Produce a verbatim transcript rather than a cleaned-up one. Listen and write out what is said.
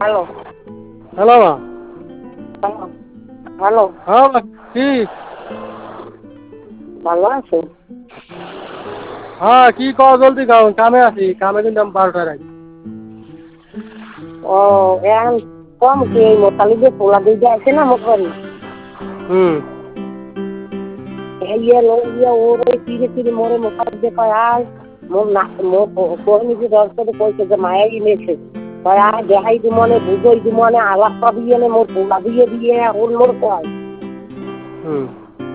Hello hello মা। Hello hello হ্যাঁ মা, কি? ভালো আছে? হ্যাঁ কি কও জলদি কও, কামে আছি, কামে কিন্তু আমি বারোটায় আছি। ও এখন কম কি এই মোতালি যে পোলা দিয়ে আছে না মোট বাড়ি হুম। ইয়ে ইয়ে ওর ওই তীরে তীরে মোড়ে মোতালি দিয়ে কয় আয় মোর না মোর কর্মী যে দর্শকে কইছে যে মায়াই নেছে কয় আয় দেখাই দি মনে বুঝই দি মনে আলাপ পাবি এনে মোর পোলা দিয়ে দিয়ে ওর মোর কয় হুম